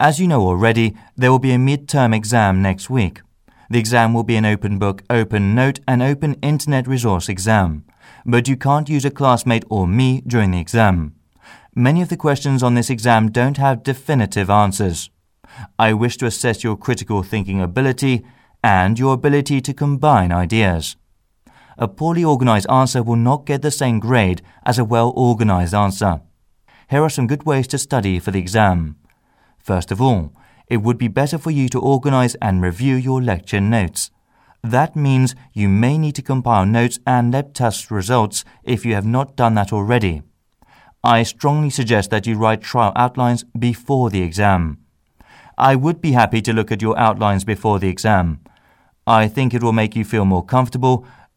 As you know already, there will be a mid-term exam next week. The exam will be an open book, open note and open internet resource exam, but you can't use a classmate or me during the exam. Many of the questions on this exam don't have definitive answers. I wish to assess your critical thinking ability and your ability to combine ideas. A poorly organized answer will not get the same grade as a well-organized answer. Here are some good ways to study for the exam. First of all, it would be better for you to organize and review your lecture notes. That means you may need to compile notes and lab test results if you have not done that already. I strongly suggest that you write trial outlines before the exam. I would be happy to look at your outlines before the exam. I think it will make you feel more comfortable